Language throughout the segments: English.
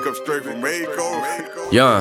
come straight from Mexico. Yeah.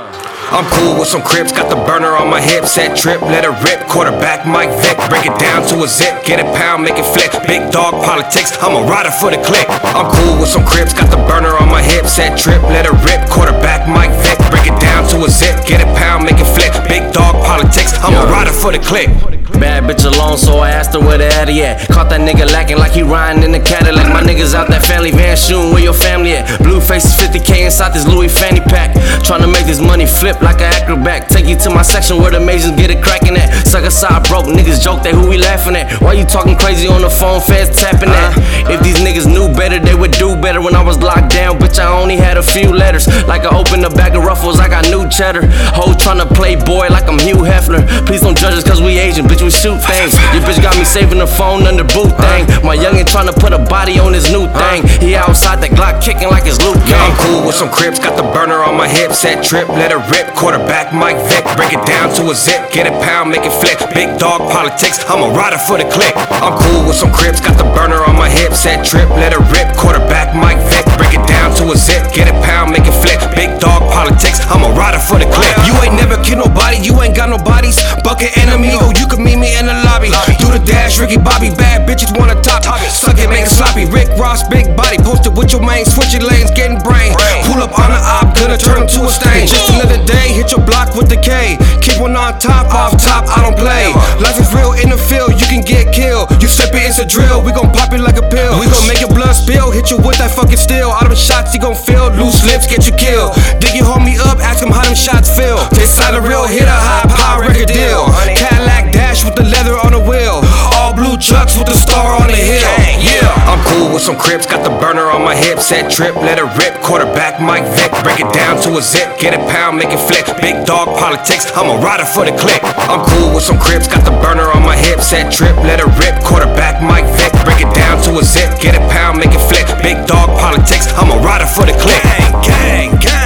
I'm cool with some Crips, got the burner on my hip, set trip, let it rip, quarterback Mike Vick, break it down to a zip, get it pound, make it flip, big dog politics, I'm a rider for the click. I'm cool with some Crips, got the burner on my hip, set trip, let it rip, quarterback Mike Vick, break it down to a zip, get it pound, make it flip, big dog politics, I'm a rider for the click. Bad bitch alone, so I asked her where the addy at. Caught that nigga lacking like he riding in the Cadillac. My niggas out that family van shooting, where your family at? Blue faces 50K inside this Louis fanny pack. Tryna make this money flip like an acrobat. Take you to my section where the Masons get it cracking at. Sucker side broke, niggas joke that who we laughing at. Why you talking crazy on the phone, feds tapping at? If these niggas knew better, they would do better. When I was locked down, bitch, I only had a few letters. Like I opened a bag of Ruffles, I got new cheddar. Hoes tryna play boy like I'm Hugh Hefner. Please don't judge us cause we Asian, bitch, we shoot things. Your bitch got me saving the phone under boot thing. My youngin' tryna put a body on his new thing. He outside the Glock kicking like it's Luke King. I'm cool with some Crips, got the burner on my hip, set trip, let it rip, quarterback Mike Vick, break it down to a zip, get it pound, make it flip, big dog politics, I'm a rider for the click. I'm cool with some Crips, got the burner on my hip, set trip, let it rip, quarterback Mike Vick, break it down to a zip, get it pound, make it flip, big dog politics, I'm a rider for the click. You ain't never killed nobody, you ain't got no bodies, bucket enemy, or you can meet me in the lobby. Do the dash, Ricky Bobby, bad bitches wanna top it, suck it, make it sloppy. Rick Ross, big body, posted with your main, switching lanes, getting brain. Pull up on the op, gonna turn him to a stain. Just another day, hit your block with the K. Keep one on top, off top, I don't play. Life is real in the field, you can get killed. You step it, it's a drill, we gon' pop it like a pill. We gon' make your blood spill, hit you with that fucking steel. All them shots you gon' feel, loose lips get you killed. Dig your homie up, ask him how them shots feel. They silent real, hit a high power record deal. Cadillac dash with the leather on the wheel. All blue trucks with the star on the hill. Yeah, I'm cool with some Crips, got the burner on my hip, set trip, let it rip, quarterback Mike Vick, break it down to a zip, get it pound, make it flip, big dog politics, I'm a rider for the click. I'm cool with some Crips, got the burner on my hip, set trip, let it rip, quarterback Mike Vick, break it down to a zip, get it pound, make it flip, big dog politics, I'm a rider for the click. Gang, gang, gang.